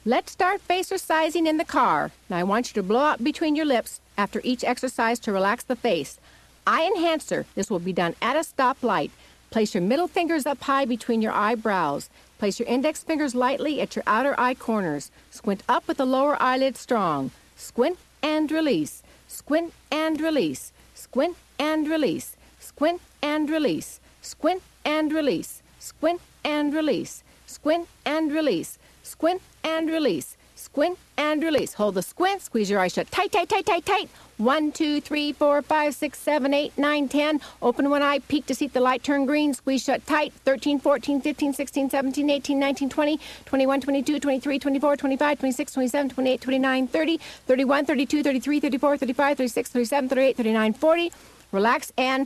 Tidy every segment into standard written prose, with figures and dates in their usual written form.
Let's start facercising in the car. Now I want you to blow out between your lips after each exercise to relax the face. Eye enhancer. This will be done at a stoplight. Place your middle fingers up high between your eyebrows. Place your index fingers lightly at your outer eye corners. Squint up with the lower eyelid strong. Squint and release. Squint and release. Squint and release. Squint and release. Squint and release. Squint and release. Squint and release. Squint and release. Squint and release. Hold the squint. Squeeze your eyes shut. Tight, tight, tight, tight, tight. 1, 2, 3, 4, 5, 6, 7, 8, 9, 10. Open one eye. Peek to see if the light turn green. Squeeze shut tight. 13, 14, 15, 16, 17, 18, 19, 20, 21, 22, 23, 24, 25, 26, 27, 28, 29, 30, 31, 32, 33, 34, 35, 36, 37, 38, 39, 40. Relax and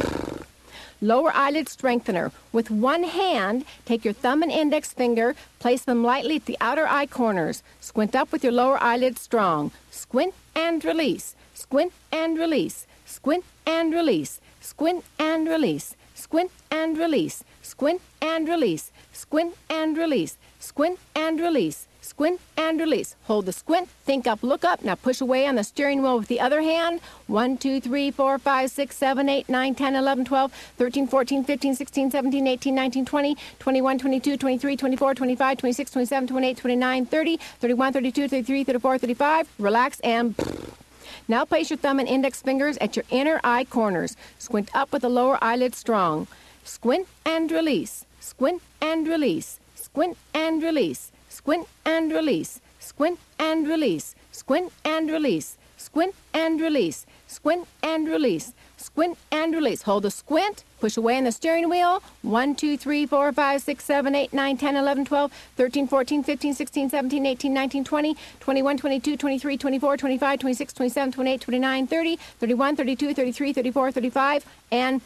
lower eyelid strengthener. With one hand, take your thumb and index finger, place them lightly at the outer eye corners. Squint up with your lower eyelid strong. Squint and release. Squint and release. Squint and release. Squint and release. Squint and release. Squint and release. Squint and release. Squint and release. Squint and release. Hold the squint, think up, look up. Now push away on the steering wheel with the other hand. 1, 2, 3, 4, 5, 6, 7, 8, 9, 10, 11, 12, 13, 14, 15, 16, 17, 18, 19, 20, 21, 22, 23, 24, 25, 26, 27, 28, 29, 30, 31, 32, 33, 34, 35. Relax and now place your thumb and index fingers at your inner eye corners. Squint up with the lower eyelid strong. Squint and release. Squint and release. Squint and release. Squint and release. Squint and release. Squint and release. Squint and release. Squint and release. Squint and release. Hold the squint. Push away on the steering wheel. 1, 2, 3, 4, 5, 6, 7, 8, 9, 10, 11, 12, 13, 14, 15, 16, 17, 18, 19, 20, 21, 22, 23, 24, 25, 26, 27, 28, 29, 30, 31, 32, 33, 34, 35, and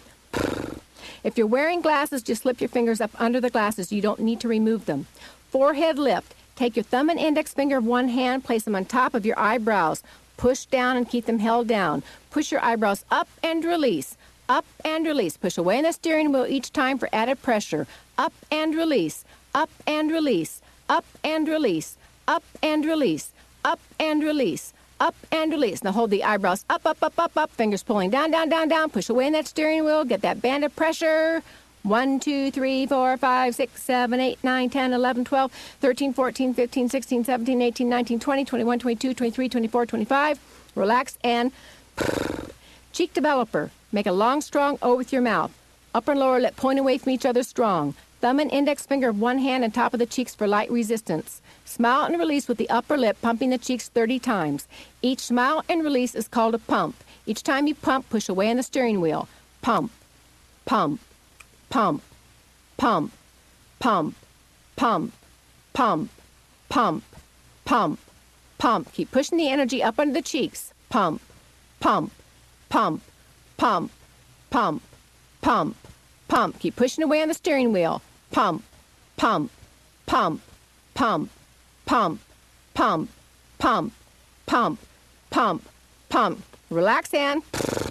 if you're wearing glasses, just slip your fingers up under the glasses. You don't need to remove them. Forehead lift. Take your thumb and index finger of one hand, place them on top of your eyebrows. Push down and keep them held down. Push your eyebrows up and release. Up and release. Push away on the steering wheel each time for added pressure. Up and release. Up and release. Up and release. Up and release. Up and release. Up and release. Now hold the eyebrows up, up, up, up, up. Fingers pulling down, down, down, down. Push away in that steering wheel. Get that band of pressure. 1, 2, 3, 4, 5, 6, 7, 8, 9, 10, 11, 12, 13, 14, 15, 16, 17, 18, 19, 20, 21, 22, 23, 24, 25. Relax and cheek developer. Make a long, strong O with your mouth. Upper and lower lip point away from each other strong. Thumb and index finger of one hand on top of the cheeks for light resistance. Smile and release with the upper lip, pumping the cheeks 30 times. Each smile and release is called a pump. Each time you pump, push away on the steering wheel. Pump, pump, pump, pump, pump, pump, pump, pump, pump, pump. Keep pushing the energy up under the cheeks. Pump, pump, pump, pump, pump, pump, pump. Keep pushing away on the steering wheel. Pump, pump, pump, pump, pump, pump, pump, pump, pump, pump. Relax and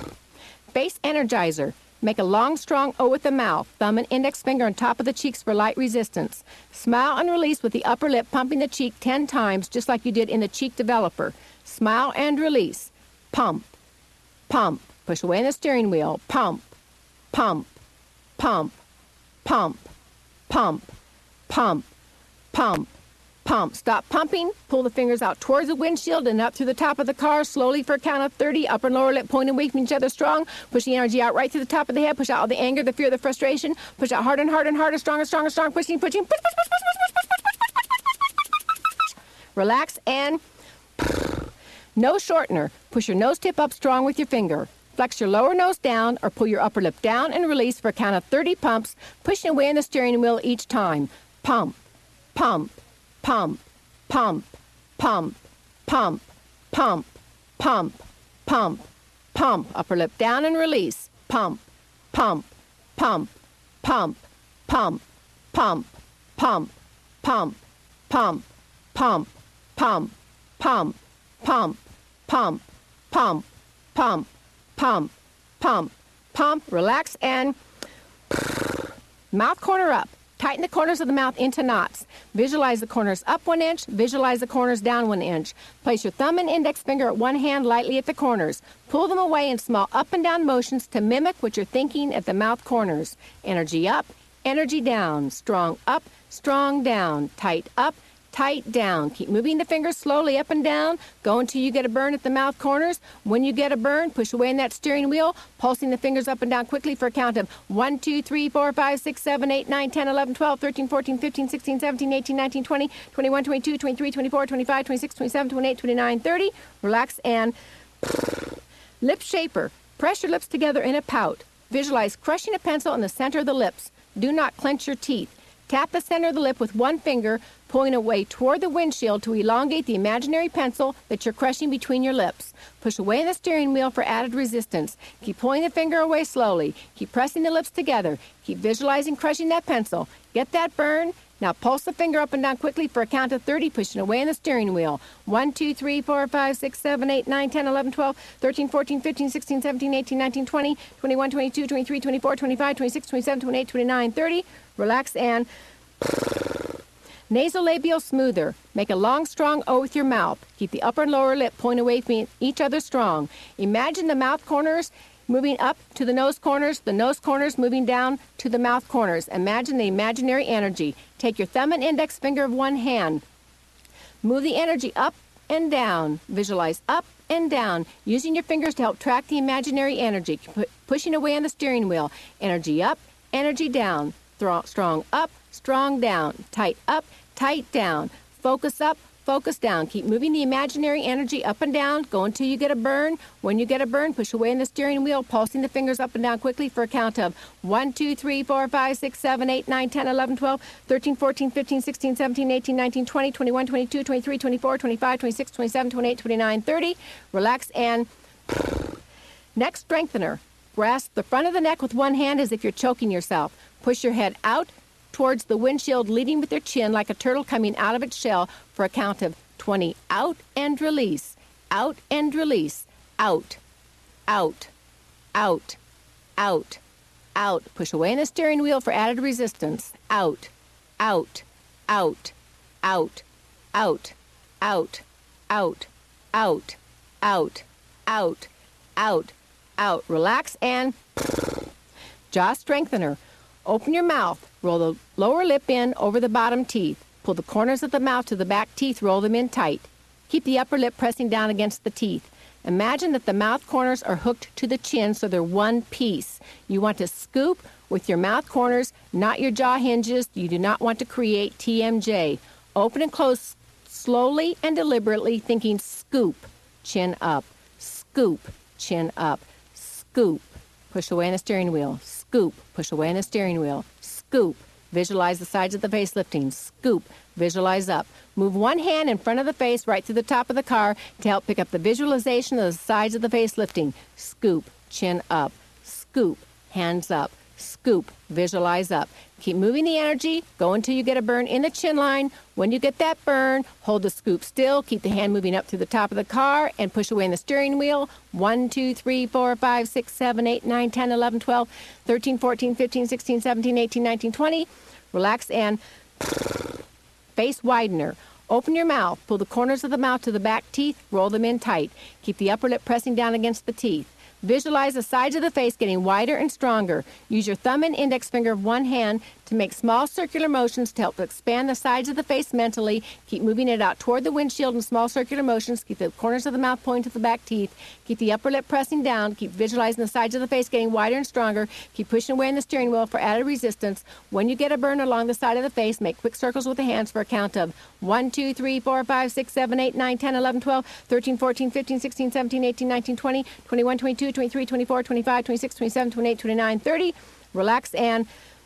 face energizer. Make a long, strong O with the mouth. Thumb and index finger on top of the cheeks for light resistance. Smile and release with the upper lip, pumping the cheek 10 times, just like you did in the cheek developer. Smile and release. Pump, pump. Push away on the steering wheel. Pump, pump, pump, pump, pump, pump, pump, pump. Stop pumping. Pull the fingers out towards the windshield and up through the top of the car, slowly for a count of 30. Upper and lower lip pointing away from each other strong. Push the energy out right through the top of the head. Push out all the anger, the fear, the frustration. Push out harder and harder and harder, stronger, stronger, strong. Pushing, pushing. Push, push, push, push, push, push, push, push, push, push, push. Relax and nose shortener. Push your nose tip up strong with your finger. Flex your lower nose down or pull your upper lip down and release for a count of 30 pumps, pushing away on the steering wheel each time. Pump, pump, pump, pump, pump, pump, pump, pump, pump, pump. Upper lip down and release. Pump, pump, pump, pump, pump, pump, pump, pump, pump, pump, pump, pump, pump, pump, pump, pump, pump, pump, pump. Relax and mouth corner up. Tighten the corners of the mouth into knots. Visualize the corners up 1 inch. Visualize the corners down 1 inch. Place your thumb and index finger at one hand lightly at the corners. Pull them away in small up and down motions to mimic what you're thinking at the mouth corners. Energy up, energy down. Strong up, strong down. Tight up, tight down. Keep moving the fingers slowly up and down. Go until you get a burn at the mouth corners. When you get a burn, push away in that steering wheel, pulsing the fingers up and down quickly for a count of 1, 2, 3, 4, 5, 6, 7, 8, 9, 10, 11, 12, 13, 14, 15, 16, 17, 18, 19, 20, 21, 22, 23, 24, 25, 26, 27, 28, 29, 30. Relax and lip shaper. Press your lips together in a pout. Visualize crushing a pencil in the center of the lips. Do not clench your teeth. Tap the center of the lip with one finger, pulling away toward the windshield to elongate the imaginary pencil that you're crushing between your lips. Push away in the steering wheel for added resistance. Keep pulling the finger away slowly. Keep pressing the lips together. Keep visualizing crushing that pencil. Get that burn? Now pulse the finger up and down quickly for a count of 30, pushing away in the steering wheel. 1, 2, 3, 4, 5, 6, 7, 8, 9, 10, 11, 12, 13, 14, 15, 16, 17, 18, 19, 20, 21, 22, 23, 24, 25, 26, 27, 28, 29, 30. Relax and nasolabial smoother. Make a long, strong O with your mouth. Keep the upper and lower lip pointing away from each other strong. Imagine the mouth corners moving up to the nose corners moving down to the mouth corners. Imagine the imaginary energy. Take your thumb and index finger of one hand. Move the energy up and down. Visualize up and down, using your fingers to help track the imaginary energy. Pushing away on the steering wheel. Energy up, energy down. Strong up, strong down. Tight up, tight down. Focus up, focus down. Keep moving the imaginary energy up and down. Go until you get a burn. When you get a burn, push away in the steering wheel, pulsing the fingers up and down quickly for a count of 1, 2, 3, 4, 5, 6, 7, 8, 9, 10, 11, 12, 13, 14, 15, 16, 17, 18, 19, 20, 21, 22, 23, 24, 25, 26, 27, 28, 29, 30. Relax and neck strengthener. Grasp the front of the neck with one hand as if you're choking yourself. Push your head out towards the windshield, leading with your chin like a turtle coming out of its shell for a count of 20. Out and release. Out and release. Out. Out. Out. Out. Out. Push away in the steering wheel for added resistance. Out. Out. Out. Out. Out. Out. Out. Out. Out. Out. Out. Out. Relax and jaw strengthener. Open your mouth. Roll the lower lip in over the bottom teeth. Pull the corners of the mouth to the back teeth. Roll them in tight. Keep the upper lip pressing down against the teeth. Imagine that the mouth corners are hooked to the chin so they're one piece. You want to scoop with your mouth corners, not your jaw hinges. You do not want to create TMJ. Open and close slowly and deliberately, thinking scoop, chin up, scoop, chin up, scoop. Push away in the steering wheel. Scoop. Push away in the steering wheel. Scoop. Visualize the sides of the face lifting. Scoop. Visualize up. Move one hand in front of the face right through the top of the car to help pick up the visualization of the sides of the face lifting. Scoop. Chin up. Scoop. Hands up. Scoop. Visualize up. Keep moving the energy. Go until you get a burn in the chin line. When you get that burn, hold the scoop still. Keep the hand moving up through the top of the car and push away in the steering wheel. 1, 2, 3, 4, 5, 6, 7, 8, 9, 10, 11, 12, 13, 14, 15, 16, 17, 18, 19, 20. Relax and face widener. Open your mouth. Pull the corners of the mouth to the back teeth. Roll them in tight. Keep the upper lip pressing down against the teeth. Visualize the sides of the face getting wider and stronger. Use your thumb and index finger of one hand to make small circular motions to help expand the sides of the face mentally. Keep moving it out toward the windshield in small circular motions. Keep the corners of the mouth pointing to the back teeth. Keep the upper lip pressing down. Keep visualizing the sides of the face getting wider and stronger. Keep pushing away in the steering wheel for added resistance. When you get a burn along the side of the face, make quick circles with the hands for a count of 1, 2, 3, 4, 5, 6, 7, 8, 9, 10, 11, 12, 13, 14, 15, 16, 17, 18, 19, 20, 21, 22, 23, 24, 25, 26, 27, 28, 29, 30. Relax and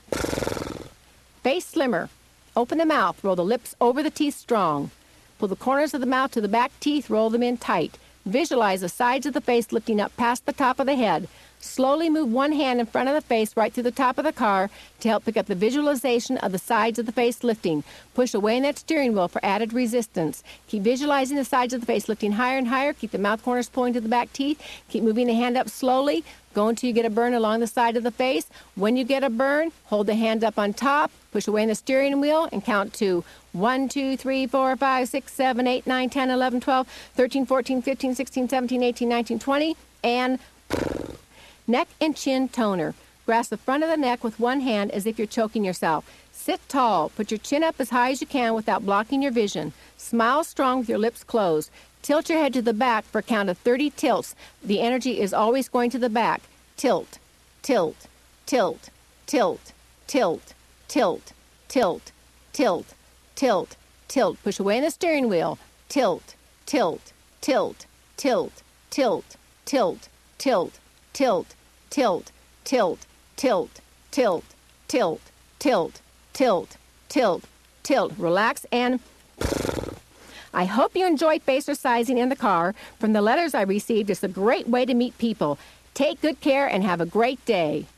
face slimmer. Open the mouth. Roll the lips over the teeth strong. Pull the corners of the mouth to the back teeth. Roll them in tight. Visualize the sides of the face lifting up past the top of the head. Slowly move one hand in front of the face right through the top of the car to help pick up the visualization of the sides of the face lifting. Push away in that steering wheel for added resistance. Keep visualizing the sides of the face lifting higher and higher. Keep the mouth corners pulling to the back teeth. Keep moving the hand up slowly. Go until you get a burn along the side of the face. When you get a burn, hold the hand up on top, push away in the steering wheel, and count to 1, 2, 3, 4, 5, 6, 7, 8, 9, 10, 11, 12, 13, 14, 15, 16, 17, 18, 19, 20, and neck and chin toner. Grasp the front of the neck with one hand as if you're choking yourself. Sit tall. Put your chin up as high as you can without blocking your vision. Smile strong with your lips closed. Tilt your head to the back for a count of 30 tilts. The energy is always going to the back. Tilt, tilt, tilt, tilt, tilt, tilt, tilt, tilt, tilt, tilt. Push away in the steering wheel. Tilt, tilt, tilt, tilt, tilt, tilt, tilt, tilt, tilt, tilt, tilt, tilt, tilt, tilt, tilt, tilt, tilt. Relax and I hope you enjoyed facercising in the car. From the letters I received, it's a great way to meet people. Take good care and have a great day.